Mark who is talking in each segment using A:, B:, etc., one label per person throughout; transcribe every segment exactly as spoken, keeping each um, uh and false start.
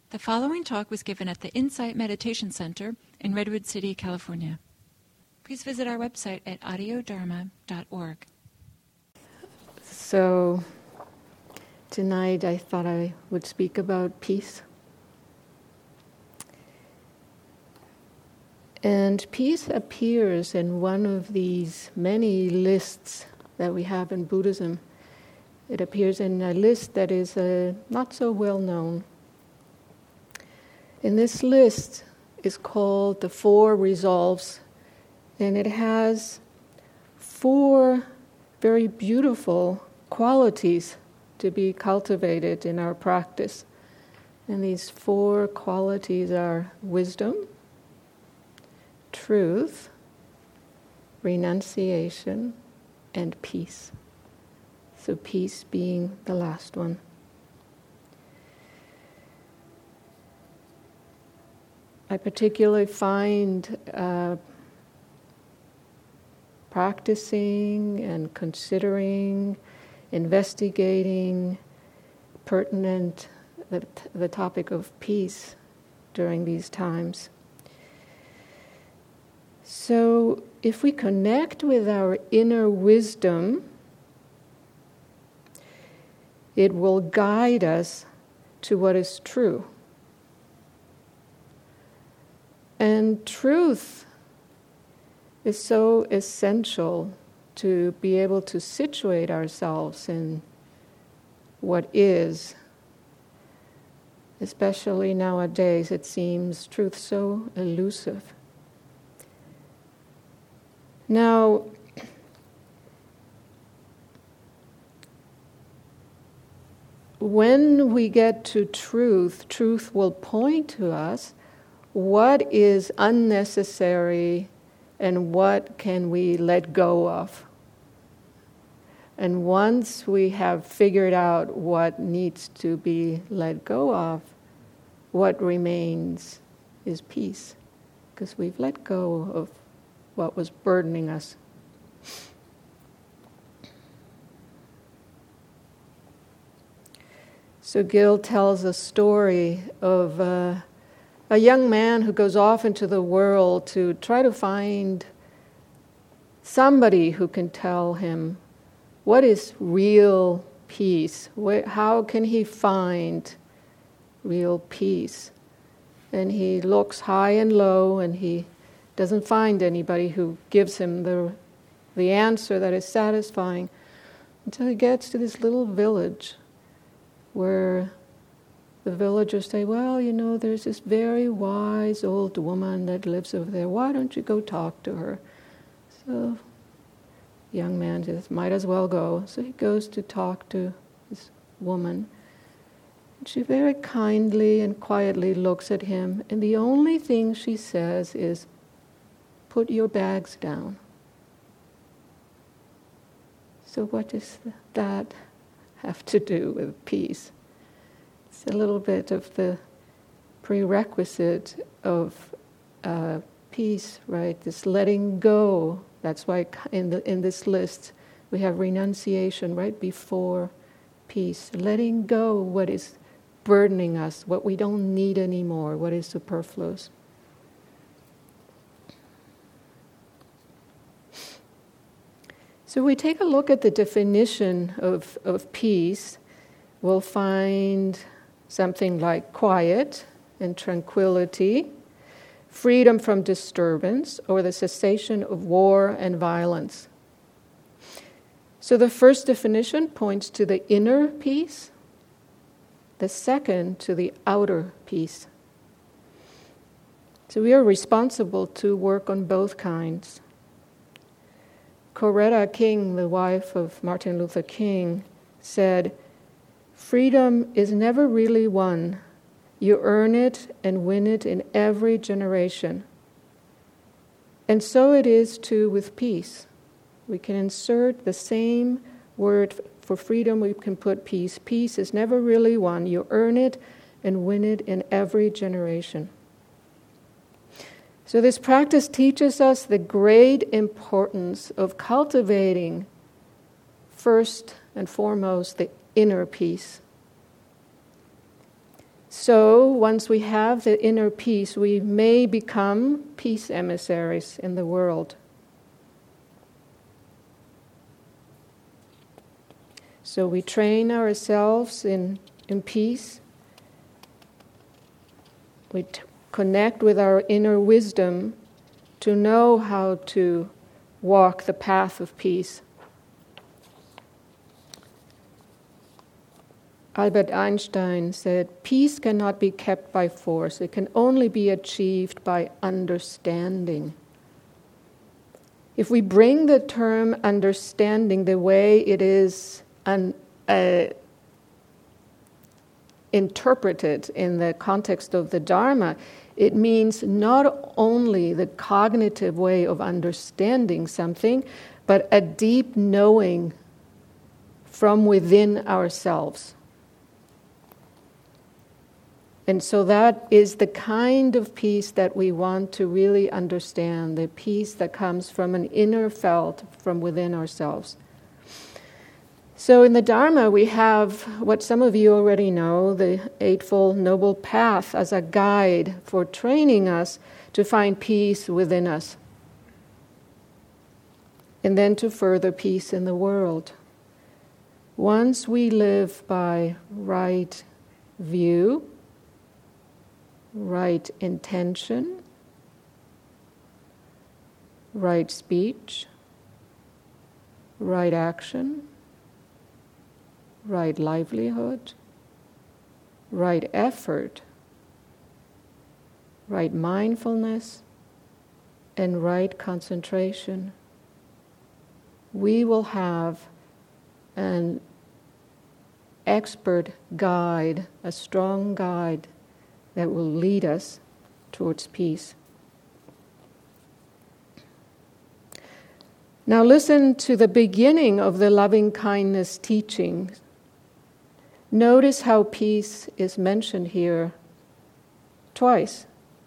A: The following talk was given at the Insight Meditation Center in Redwood City, California. Please visit our website at audio dharma dot org.
B: So, tonight I thought I would speak about peace. And peace appears in one of these many lists that we have in Buddhism. It appears in a list that is uh, not so well known. And this list is called the Four Resolves, and it has four very beautiful qualities to be cultivated in our practice. And these four qualities are wisdom, truth, renunciation, and peace. So peace being the last one. I particularly find uh, practicing and considering, investigating pertinent the, the topic of peace during these times. So if we connect with our inner wisdom, it will guide us to what is true. And truth is so essential to be able to situate ourselves in what is. Especially nowadays, it seems truth so elusive. Now, when we get to truth, truth will point to us what is unnecessary and what can we let go of. And once we have figured out what needs to be let go of, what remains is peace, because we've let go of what was burdening us. So Gil tells a story of uh, a young man who goes off into the world to try to find somebody who can tell him what is real peace. Where, how can he find real peace? And he looks high and low, and he doesn't find anybody who gives him the the answer that is satisfying, until he gets to this little village where the villagers say, well, you know, there's this very wise old woman that lives over there. Why don't you go talk to her? So the young man says, might as well go. So he goes to talk to this woman. And she very kindly and quietly looks at him, and the only thing she says is, put your bags down. So what does that have to do with peace? It's a little bit of the prerequisite of uh, peace, right? This letting go. That's why in the in this list we have renunciation right before peace. Letting go what is burdening us, what we don't need anymore, what is superfluous. So we take a look at the definition of, of peace, we'll find something like quiet and tranquility, freedom from disturbance, or the cessation of war and violence. So the first definition points to the inner peace, the second to the outer peace. So we are responsible to work on both kinds. Coretta King, the wife of Martin Luther King, said, freedom is never really won. You earn it and win it in every generation. And so it is too with peace. We can insert the same word for freedom, we can put peace. Peace is never really won. You earn it and win it in every generation. So this practice teaches us the great importance of cultivating, first and foremost, the inner peace. So once we have the inner peace, we may become peace emissaries in the world. So we train ourselves in, in peace. We t- connect with our inner wisdom to know how to walk the path of peace. Albert Einstein said, "Peace cannot be kept by force. It can only be achieved by understanding." If we bring the term understanding the way it is un, uh, interpreted in the context of the Dharma, it means not only the cognitive way of understanding something, but a deep knowing from within ourselves. And so that is the kind of peace that we want to really understand, the peace that comes from an inner felt from within ourselves. So in the Dharma, we have what some of you already know, the Eightfold Noble Path as a guide for training us to find peace within us, and then to further peace in the world. Once we live by right view, right intention, right speech, right action, right livelihood, right effort, right mindfulness, and right concentration, we will have an expert guide, a strong guide that will lead us towards peace. Now listen to the beginning of the loving kindness teaching. Notice how peace is mentioned here twice.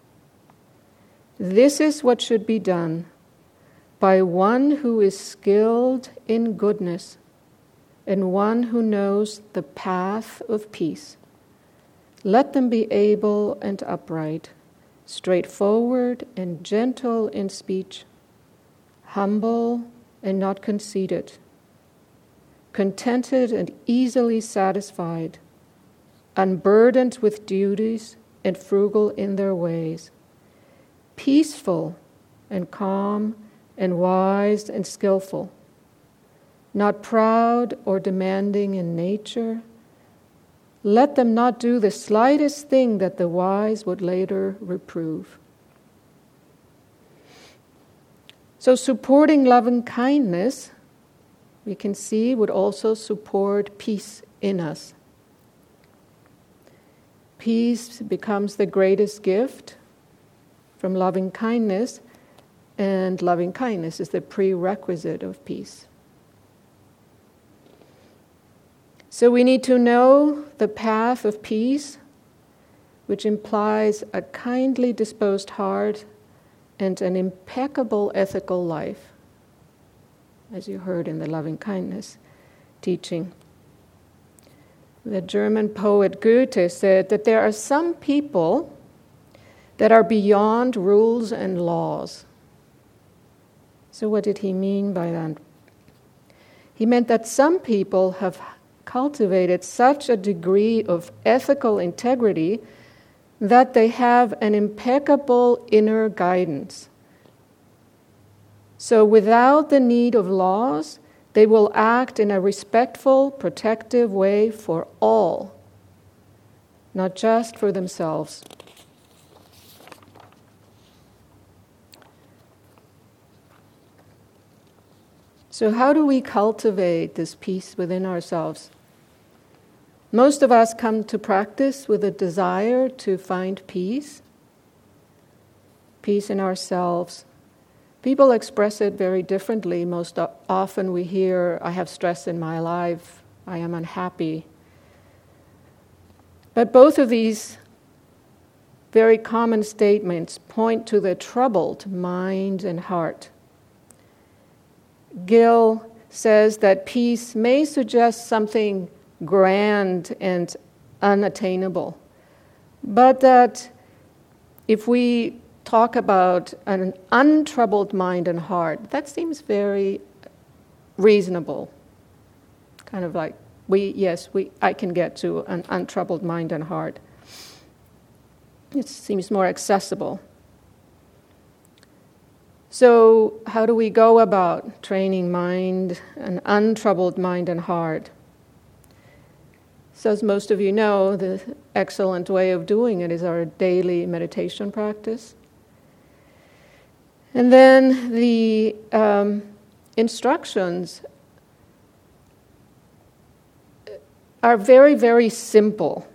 B: This is what should be done by one who is skilled in goodness and one who knows the path of peace. Let them be able and upright, straightforward and gentle in speech, humble and not conceited, contented and easily satisfied, unburdened with duties and frugal in their ways, peaceful and calm and wise and skillful, not proud or demanding in nature. Let them not do the slightest thing that the wise would later reprove. So supporting loving kindness, we can see, would also support peace in us. Peace becomes the greatest gift from loving kindness, and loving kindness is the prerequisite of peace. So we need to know the path of peace, which implies a kindly disposed heart and an impeccable ethical life, as you heard in the loving kindness teaching. The German poet Goethe said that there are some people that are beyond rules and laws. So what did he mean by that? He meant that some people have cultivated such a degree of ethical integrity that they have an impeccable inner guidance. So without the need of laws, they will act in a respectful, protective way for all, not just for themselves. So how do we cultivate this peace within ourselves? Most of us come to practice with a desire to find peace, peace in ourselves. People express it very differently. Most often we hear, I have stress in my life, I am unhappy. But both of these very common statements point to the troubled mind and heart. Gill says that peace may suggest something grand and unattainable, but that if we talk about an untroubled mind and heart, that seems very reasonable. Kind of like, we yes, we I can get to an untroubled mind and heart. It seems more accessible. So how do we go about training mind, an untroubled mind and heart? So as most of you know, the excellent way of doing it is our daily meditation practice. And then the um, instructions are very, very simple.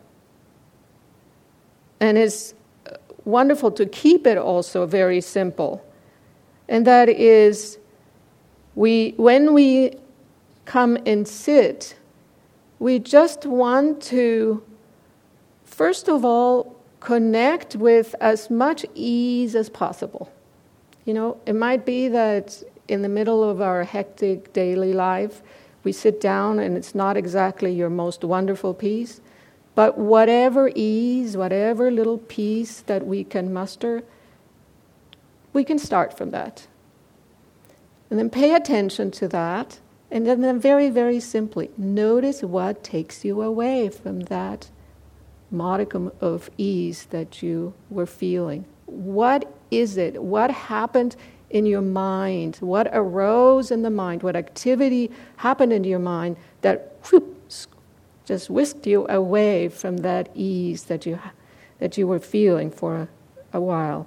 B: And it's wonderful to keep it also very simple. And that is, we when we come and sit, we just want to, first of all, connect with as much ease as possible. You know, it might be that in the middle of our hectic daily life, we sit down and it's not exactly your most wonderful piece, but whatever ease, whatever little piece that we can muster, we can start from that. And then pay attention to that. And then very, very simply, notice what takes you away from that modicum of ease that you were feeling. What is it? What happened in your mind? What arose in the mind? What activity happened in your mind that whoop, just whisked you away from that ease that you that you were feeling for a, a while?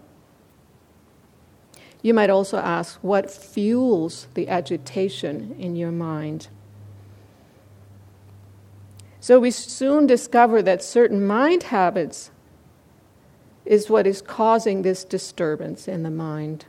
B: You might also ask, what fuels the agitation in your mind? So we soon discover that certain mind habits is what is causing this disturbance in the mind.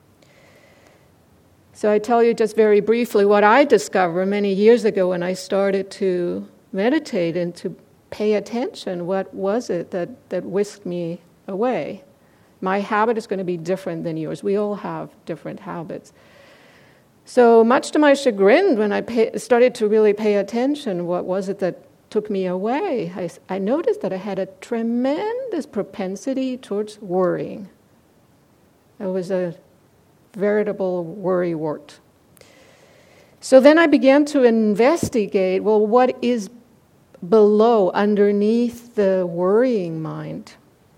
B: So I tell you just very briefly what I discovered many years ago when I started to meditate and to pay attention. What was it that, that whisked me away? My habit is going to be different than yours. We all have different habits. So much to my chagrin, when I pay, started to really pay attention, what was it that took me away? I, I noticed that I had a tremendous propensity towards worrying. I was a veritable worrywart. So then I began to investigate, well, what is below, underneath the worrying mind?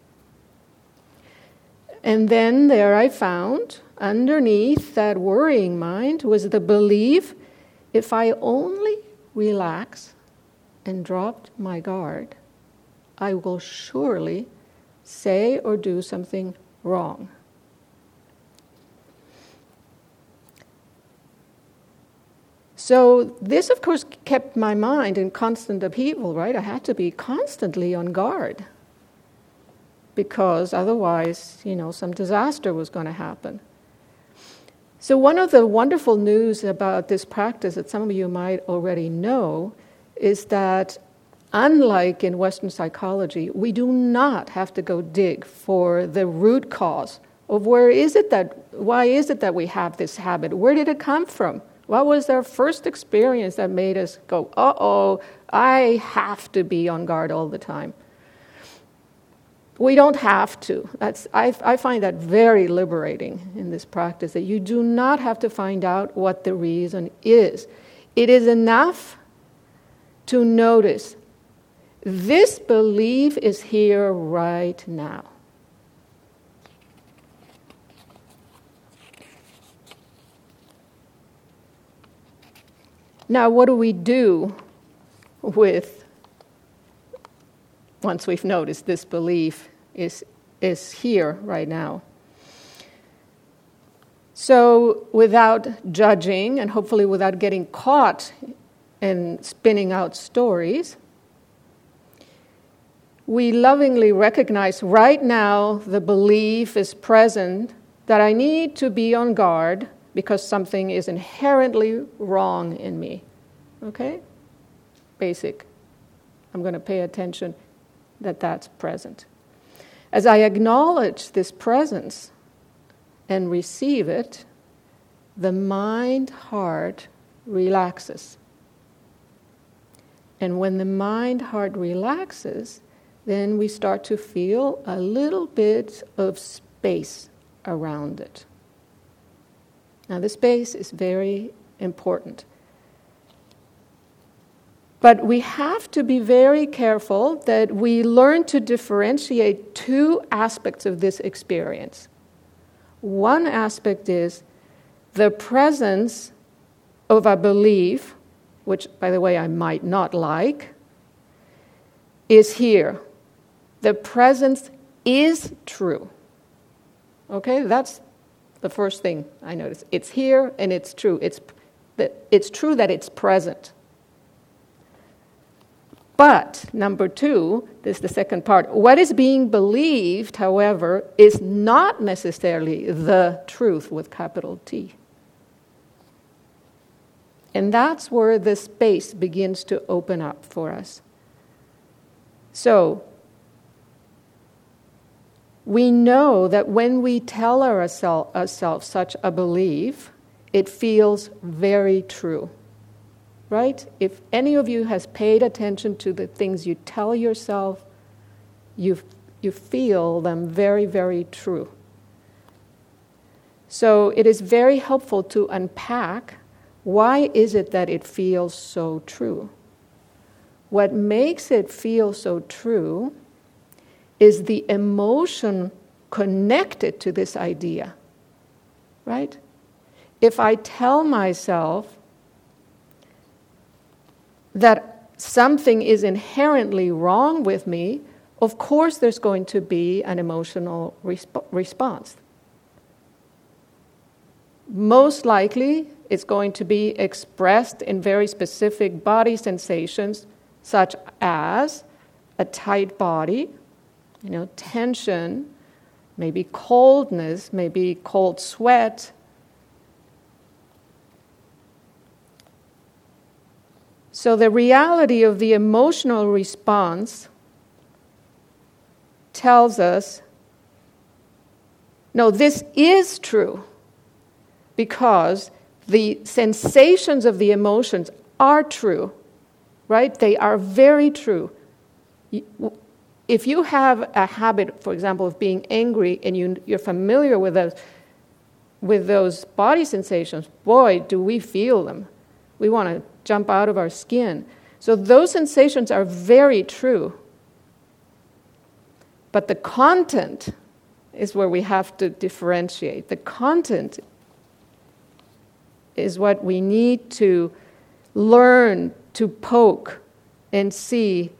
B: And then there I found, underneath that worrying mind, was the belief, if I only relax and drop my guard, I will surely say or do something wrong. So this, of course, kept my mind in constant upheaval, right? I had to be constantly on guard, because otherwise, you know, some disaster was going to happen. So one of the wonderful news about this practice that some of you might already know is that, unlike in Western psychology, we do not have to go dig for the root cause of where is it that, why is it that we have this habit? Where did it come from? What was our first experience that made us go, uh-oh, I have to be on guard all the time? We don't have to. That's, I, I find that very liberating in this practice, that you do not have to find out what the reason is. It is enough to notice this belief is here right now. Now, what do we do with, once we've noticed this belief is, is here right now? So without judging, and hopefully without getting caught in spinning out stories, we lovingly recognize right now the belief is present that I need to be on guard because something is inherently wrong in me. Okay? Basic. I'm going to pay attention that that's present. As I acknowledge this presence and receive it, the mind-heart relaxes. And when the mind-heart relaxes, then we start to feel a little bit of space around it. Now, the space is very important. But we have to be very careful that we learn to differentiate two aspects of this experience. One aspect is the presence of a belief, which, by the way, I might not like, is here. The presence is true. Okay, that's the first thing I notice. It's here and it's true. It's, it's true that it's present. But, number two, this is the second part, what is being believed, however, is not necessarily the truth with capital T. And that's where the space begins to open up for us. So, we know that when we tell ourselves, ourselves such a belief, it feels very true. Right? If any of you has paid attention to the things you tell yourself, you you feel them very, very true. So it is very helpful to unpack why is it that it feels so true. What makes it feel so true is the emotion connected to this idea. Right? If I tell myself that something is inherently wrong with me, of course there's going to be an emotional resp- response. Most likely, it's going to be expressed in very specific body sensations, such as a tight body, you know, tension, maybe coldness, maybe cold sweat. So the reality of the emotional response tells us, no, this is true, because the sensations of the emotions are true, right? They are very true. If you have a habit, for example, of being angry and you, you're familiar with those, with those body sensations, boy, do we feel them. We want to jump out of our skin. So those sensations are very true. But the content is where we have to differentiate. The content is what we need to learn to poke and see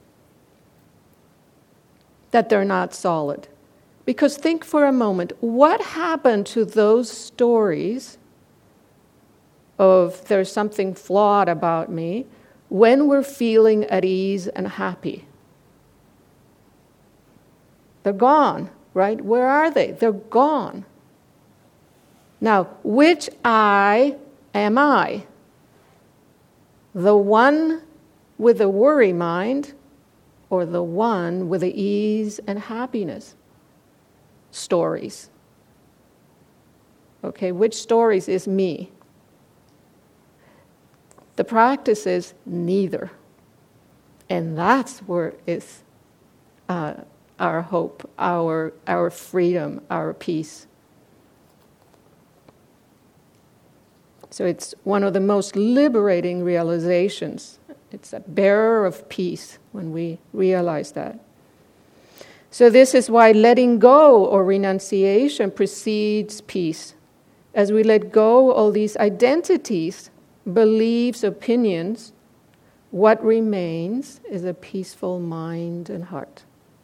B: that they're not solid. Because think for a moment, what happened to those stories of there's something flawed about me when we're feeling at ease and happy? They're gone, right? Where are they? They're gone. Now, which I am I? The one with the worry mind or the one with the ease and happiness stories? Okay, which stories is me? The practice is neither. And that's where is uh, our hope, our, our freedom, our peace. So it's one of the most liberating realizations. It's a bearer of peace when we realize that. So this is why letting go or renunciation precedes peace. As we let go all these identities, beliefs, opinions, what remains is a peaceful mind and heart.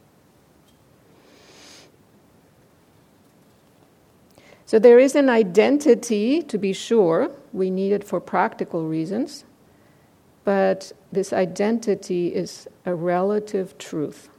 B: So there is an identity, to be sure. We need it for practical reasons. But this identity is a relative truth.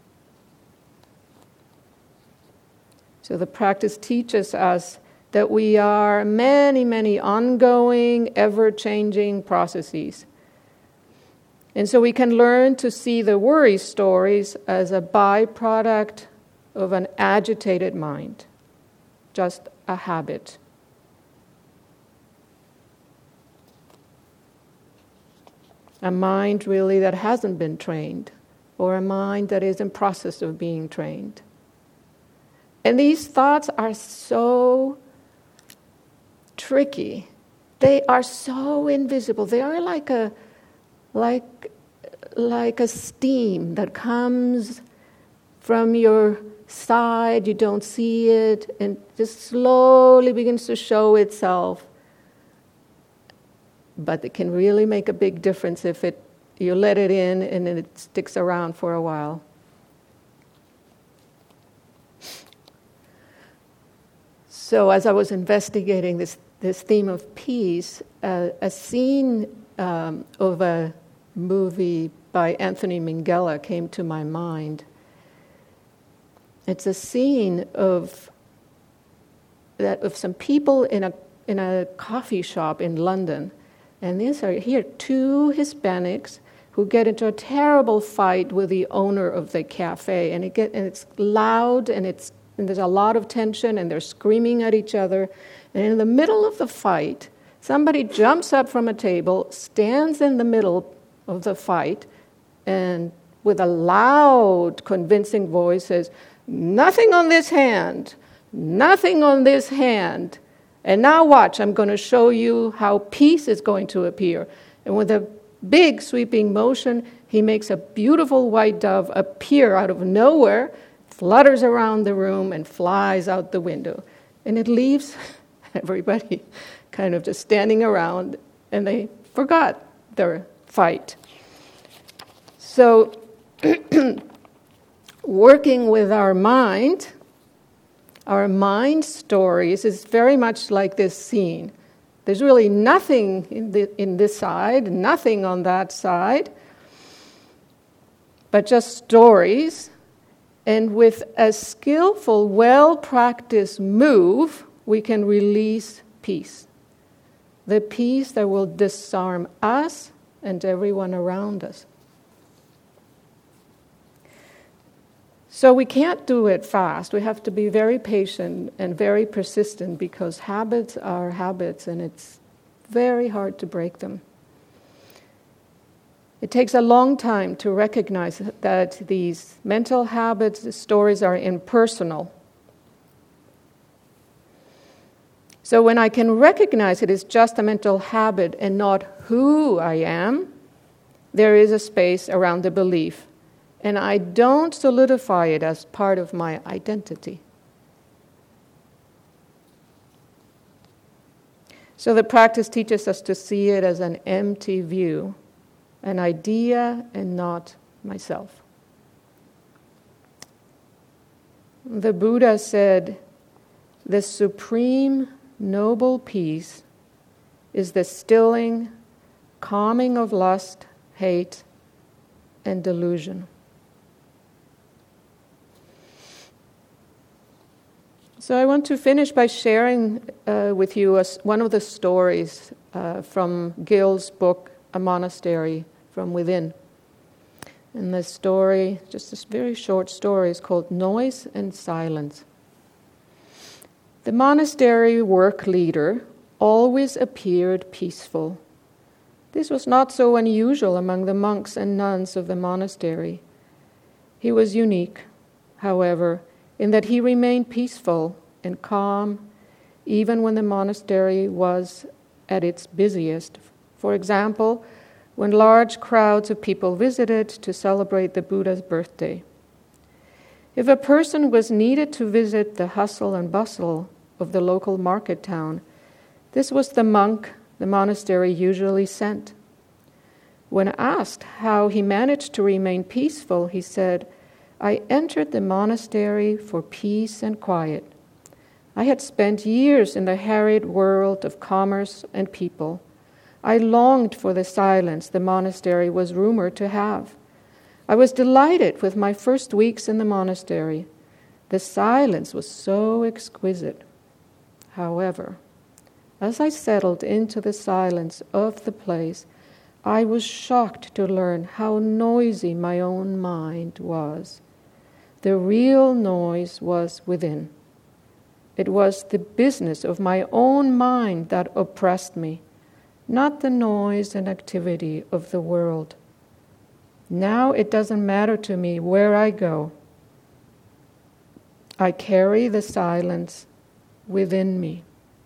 B: So the practice teaches us that we are many, many ongoing, ever-changing processes. And so we can learn to see the worry stories as a byproduct of an agitated mind, just a habit. A mind really that hasn't been trained or a mind that is in process of being trained. And these thoughts are so tricky. They are so invisible. They are like a like like a steam that comes from your side. You don't see it, and just slowly begins to show itself. But it can really make a big difference if it you let it in and it sticks around for a while. So as I was investigating this, this theme of peace, uh, a scene um, of a movie by Anthony Minghella came to my mind. It's a scene of that of some people in a in a coffee shop in London, and these are here two Hispanics who get into a terrible fight with the owner of the cafe, and it get and it's loud and it's and there's a lot of tension, and they're screaming at each other. And in the middle of the fight, somebody jumps up from a table, stands in the middle of the fight, and with a loud, convincing voice says, "Nothing on this hand, nothing on this hand. And now watch, I'm going to show you how peace is going to appear." And with a big sweeping motion, he makes a beautiful white dove appear out of nowhere, flutters around the room, and flies out the window. And it leaves everybody kind of just standing around, and they forgot their fight. So, working with our mind, our mind stories is very much like this scene. There's really nothing in, the, in this side, nothing on that side, but just stories. And with a skillful, well-practiced move, we can release peace. The peace that will disarm us and everyone around us. So we can't do it fast. We have to be very patient and very persistent, because habits are habits and it's very hard to break them. It takes a long time to recognize that these mental habits, the stories are impersonal. So when I can recognize it is just a mental habit and not who I am, there is a space around the belief. And I don't solidify it as part of my identity. So the practice teaches us to see it as an empty view, an idea and not myself. The Buddha said, "The supreme noble peace is the stilling, calming of lust, hate, and delusion." So I want to finish by sharing uh, with you a, one of the stories uh, from Gill's book, A Monastery from Within. And the story, just this very short story, is called Noise and Silence. The monastery work leader always appeared peaceful. This was not so unusual among the monks and nuns of the monastery. He was unique, however, in that he remained peaceful and calm even when the monastery was at its busiest. For example, when large crowds of people visited to celebrate the Buddha's birthday. If a person was needed to visit the hustle and bustle of the local market town, this was the monk the monastery usually sent. When asked how he managed to remain peaceful, he said, "I entered the monastery for peace and quiet. I had spent years in the harried world of commerce and people. I longed for the silence the monastery was rumored to have. I was delighted with my first weeks in the monastery. The silence was so exquisite. However, as I settled into the silence of the place, I was shocked to learn how noisy my own mind was. The real noise was within. It was the business of my own mind that oppressed me, not the noise and activity of the world. Now it doesn't matter to me where I go. I carry the silence within me.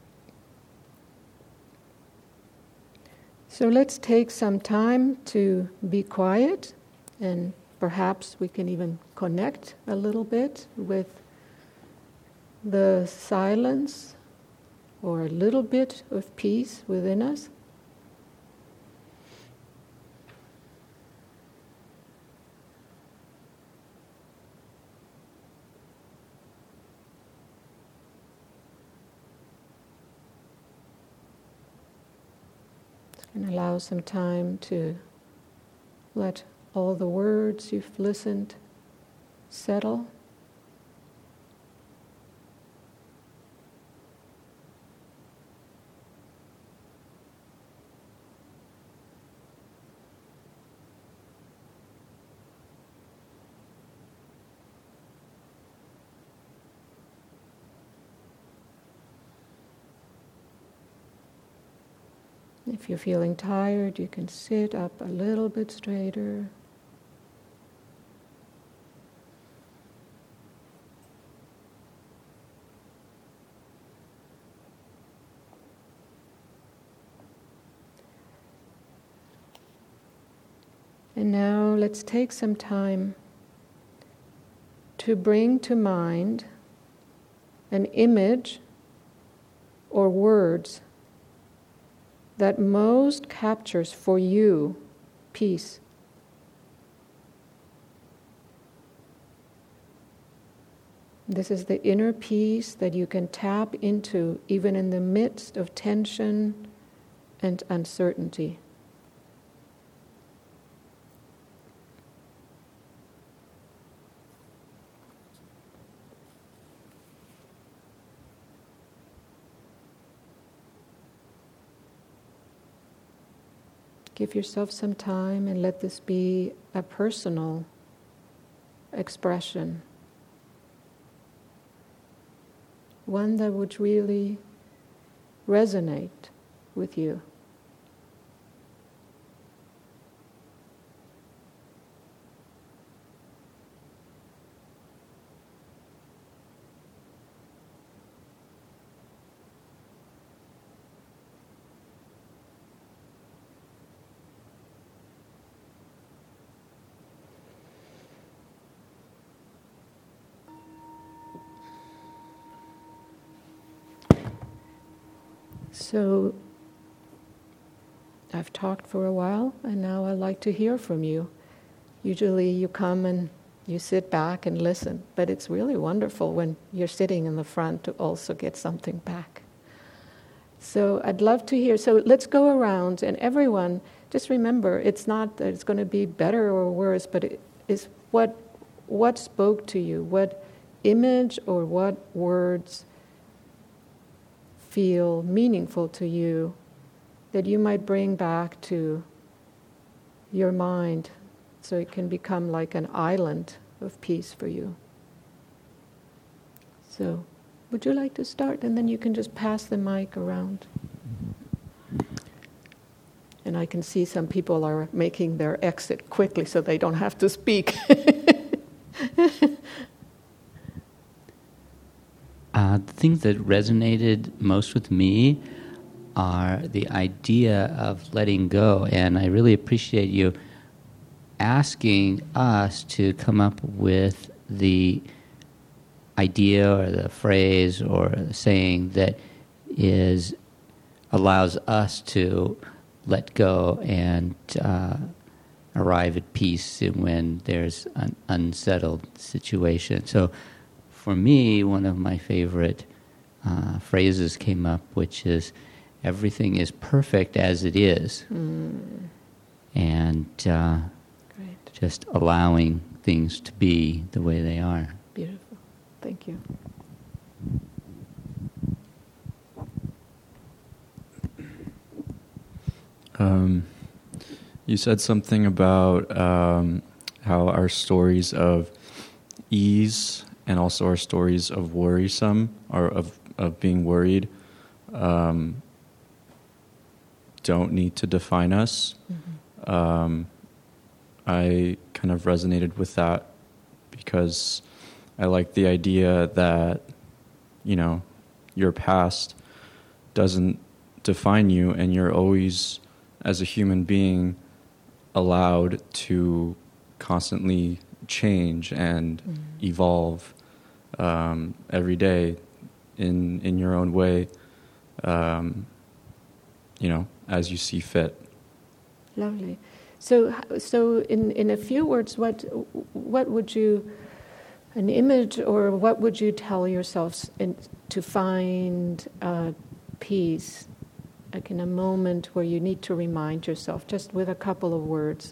B: So let's take some time to be quiet, and perhaps we can even connect a little bit with the silence or a little bit of peace within us. And allow some time to let all the words you've listened settle. If you're feeling tired, you can sit up a little bit straighter. And now let's take some time to bring to mind an image or words that most captures for you peace. This is the inner peace that you can tap into even in the midst of tension and uncertainty. Give yourself some time and let this be a personal expression. One that would really resonate with you. So, I've talked for a while, and now I'd like to hear from you. Usually you come and you sit back and listen, but it's really wonderful when you're sitting in the front to also get something back. So I'd love to hear. So let's go around, and everyone, just remember, it's not that it's going to be better or worse, but it is what what spoke to you, what image or what words feel meaningful to you that you might bring back to your mind so it can become like an island of peace for you. So, would you like to start? And then you can just pass the mic around. And I can see some people are making their exit quickly so they don't have to speak.
C: Uh, the things that resonated most with me are the idea of letting go, and I really appreciate you asking us to come up with the idea or the phrase or the saying that is allows us to let go and uh, arrive at peace when there's an unsettled situation. So for me, one of my favorite uh, phrases came up, which is, everything is perfect as it is. Mm. And uh, Great. Just allowing things to be the way they are.
B: Beautiful. Thank you.
D: Um, you said something about um, how our stories of ease and also our stories of worrisome, or of, of being worried, um, don't need to define us. Mm-hmm. Um, I kind of resonated with that because I like the idea that, you know, your past doesn't define you, and you're always, as a human being, allowed to constantly change and mm. evolve um, every day in in your own way, um, you know, as you see fit.
B: Lovely. So, so in, in a few words, what what would you, an image, or what would you tell yourselves in, to find uh, peace, like in a moment where you need to remind yourself, just with a couple of words?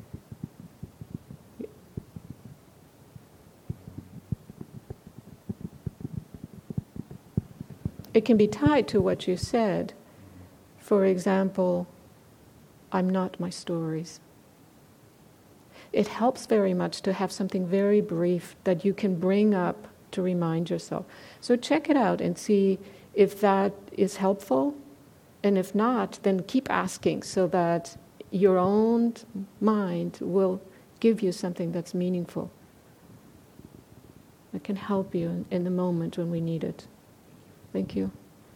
B: It can be tied to what you said. For example, I'm not my stories. It helps very much to have something very brief that you can bring up to remind yourself. So check it out and see if that is helpful. And if not, then keep asking so that your own mind will give you something that's meaningful, that can help you in, in the moment when we need it. Thank you.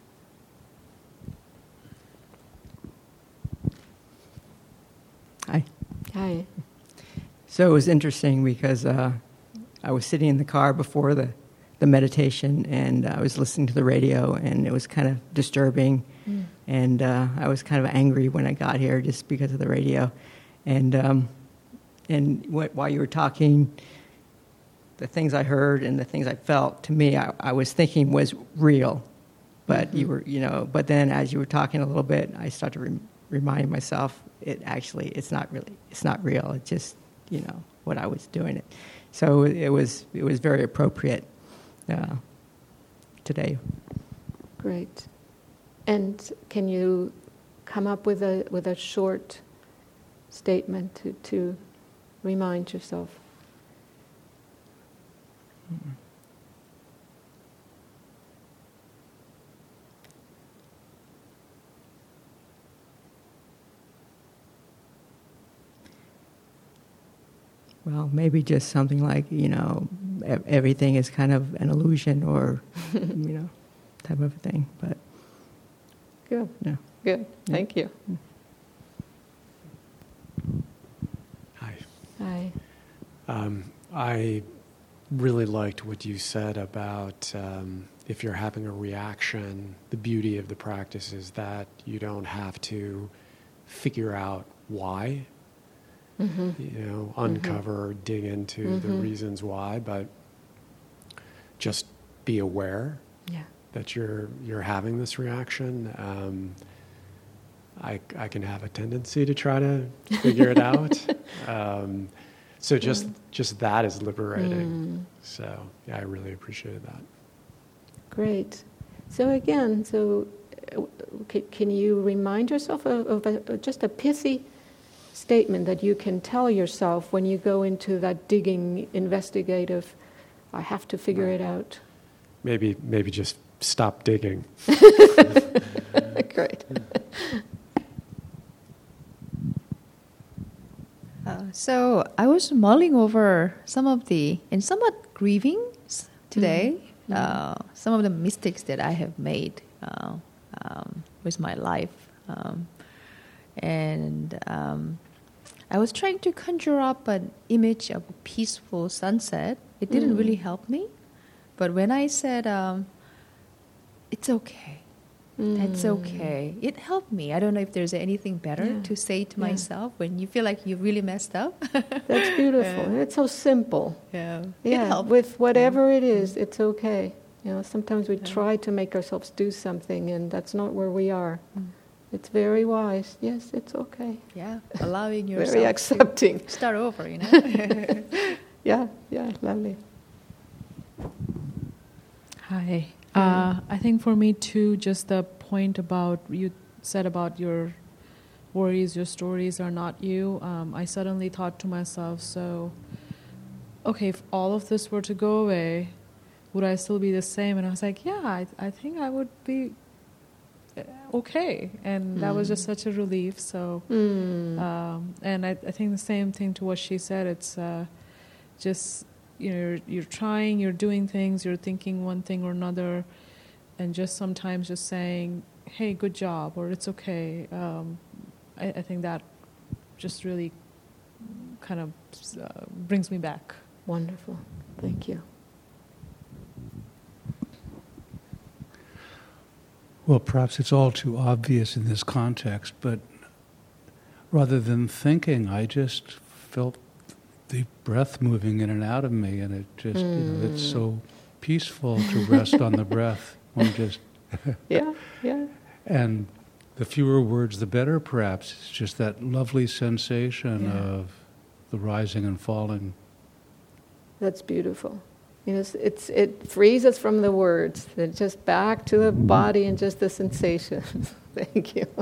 E: Hi.
B: Hi.
E: So it was interesting because uh, I was sitting in the car before the, the meditation, and I was listening to the radio, and it was kind of disturbing, mm. and uh, I was kind of angry when I got here just because of the radio. And um, and what, while you were talking, the things I heard and the things I felt, to me, I, I was thinking was real. But mm-hmm. you were, you know, but then as you were talking a little bit, I started to re- remind myself, it actually, it's not really, it's not real. It's just, you know, what I was doing it. So it was, it was very appropriate uh, today.
B: Great. And can you come up with a with a short statement to, to remind yourself? Mm-hmm.
E: Well, maybe just something like, you know, everything is kind of an illusion, or, you know, type of thing. But
B: good.
E: Yeah.
B: Good.
E: Yeah.
B: Thank you.
F: Hi.
B: Hi.
F: Um, I really liked what you said about um, if you're having a reaction, the beauty of the practice is that you don't have to figure out why. Mm-hmm. You know, uncover, mm-hmm. or dig into mm-hmm. the reasons why, but just be aware
B: yeah.
F: that you're you're having this reaction. Um, I I can have a tendency to try to figure it out. Um, so just mm. just that is liberating. Mm. So yeah, I really appreciated that.
B: Great. So again, so uh, can you remind yourself of, of a, just a pithy statement that you can tell yourself when you go into that digging, investigative, I have to figure right. it out?
F: Maybe maybe just stop digging.
B: Great.
G: Uh, so I was mulling over some of the, and somewhat grieving today, mm-hmm. uh, some of the mistakes that I have made uh, um, with my life. Um, and um, I was trying to conjure up an image of a peaceful sunset. It didn't mm. really help me. But when I said, um, it's okay, mm. that's okay, it helped me. I don't know if there's anything better yeah. to say to yeah. myself when you feel like you really messed up.
B: That's beautiful. Yeah. It's so simple.
G: Yeah,
B: yeah.
G: It helped.
B: With whatever yeah. it is, it's okay. You know, sometimes we yeah. try to make ourselves do something, and that's not where we are. Mm. It's very wise. Yes, it's okay.
G: Yeah, allowing yourself
B: very accepting.
G: To start over, you know.
B: yeah, yeah, lovely.
H: Hi. Uh, I think for me too, just the point about you said about your worries, your stories are not you. Um, I suddenly thought to myself, so, okay, if all of this were to go away, would I still be the same? And I was like, yeah, I, I think I would be okay, and that was just such a relief. So,
B: Mm.
H: um, and I, I think the same thing to what she said. It's uh, just you know you're, you're trying, you're doing things, you're thinking one thing or another, and just sometimes just saying, "Hey, good job," or "It's okay." Um, I, I think that just really kind of uh, brings me back.
B: Wonderful. Thank you.
I: Well, perhaps it's all too obvious in this context, but rather than thinking, I just felt the breath moving in and out of me, and it just, mm. you know, it's so peaceful to rest on the breath. One just
B: yeah, yeah.
I: And the fewer words, the better, perhaps. It's just that lovely sensation
B: yeah.
I: of the rising and falling.
B: That's beautiful. You know, it's, it's it frees us from the words. It's just back to the body and just the sensations. Thank you.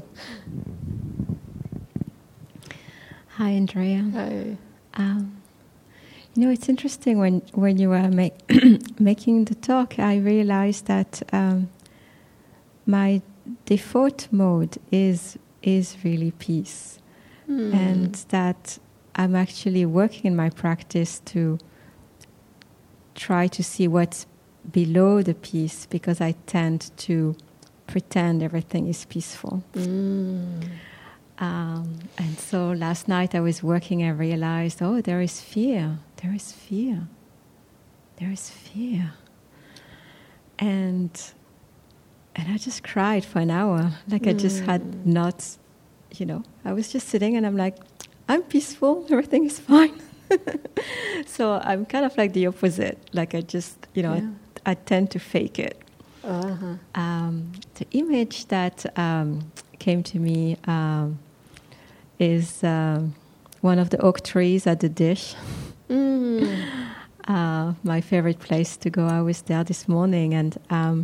J: Hi, Andrea.
B: Hi.
J: Um, you know, it's interesting when when you were make, making the talk, I realized that um, my default mode is is really peace,
B: mm.
J: and that I'm actually working in my practice to try to see what's below the peace, because I tend to pretend everything is peaceful.
B: Mm.
J: Um, and so last night I was working, I realized, oh, there is fear, there is fear, there is fear. And and I just cried for an hour, like mm. I just had not, you know, I was just sitting and I'm like, I'm peaceful, everything is fine. So I'm kind of like the opposite, like I just, you know, yeah. I, I tend to fake it.
B: Uh-huh.
J: Um, the image that um, came to me um, is um, one of the oak trees at the dish.
B: Mm.
J: uh, my favorite place to go. I was there this morning, and um,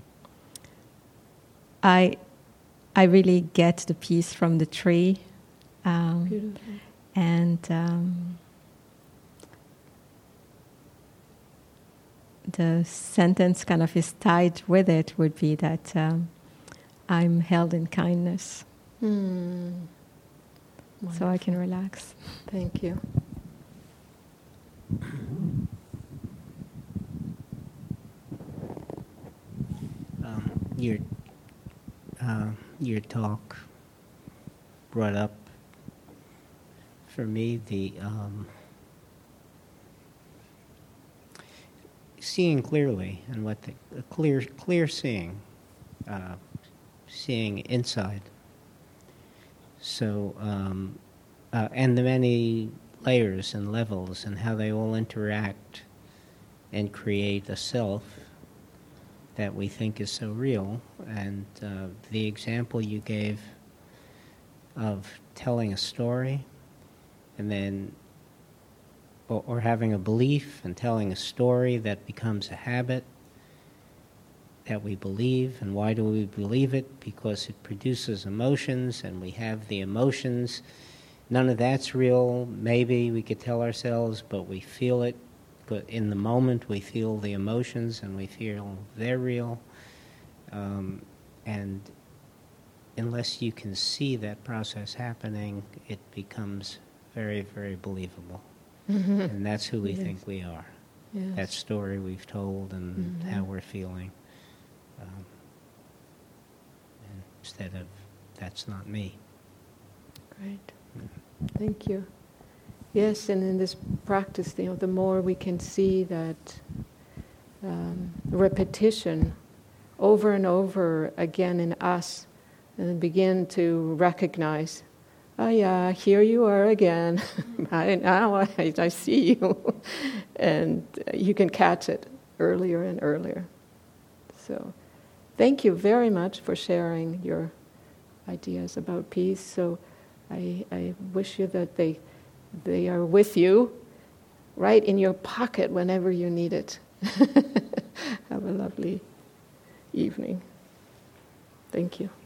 J: I I really get the peace from the tree. Um,
B: Beautiful.
J: And um, the sentence kind of is tied with it would be that um, I'm held in kindness.
B: Mm.
J: So I can relax.
B: Thank you.
K: Um, your uh, your talk brought up for me the um, seeing clearly, and what the, the clear clear seeing, uh, seeing inside. So um, uh, and the many layers and levels and how they all interact and create a self that we think is so real. And uh, the example you gave of telling a story and then or, or having a belief and telling a story that becomes a habit that we believe. And why do we believe it? Because it produces emotions, and we have the emotions. None of that's real. Maybe we could tell ourselves, but we feel it. But in the moment, we feel the emotions, and we feel they're real. Um, and unless you can see that process happening, it becomes very, very believable.
B: Mm-hmm.
K: And that's who we
B: yes.
K: think we are.
B: Yes.
K: That story we've told and
B: mm-hmm.
K: how we're feeling. Um, and instead of, that's not me.
B: Great. Thank you. Yes, and in this practice, you know, the more we can see that um, repetition over and over again in us, and then begin to recognize, oh yeah, here you are again. I, now I, I see you. And you can catch it earlier and earlier. So thank you very much for sharing your ideas about peace. So I, I wish you that they they are with you, right in your pocket whenever you need it. Have a lovely evening. Thank you.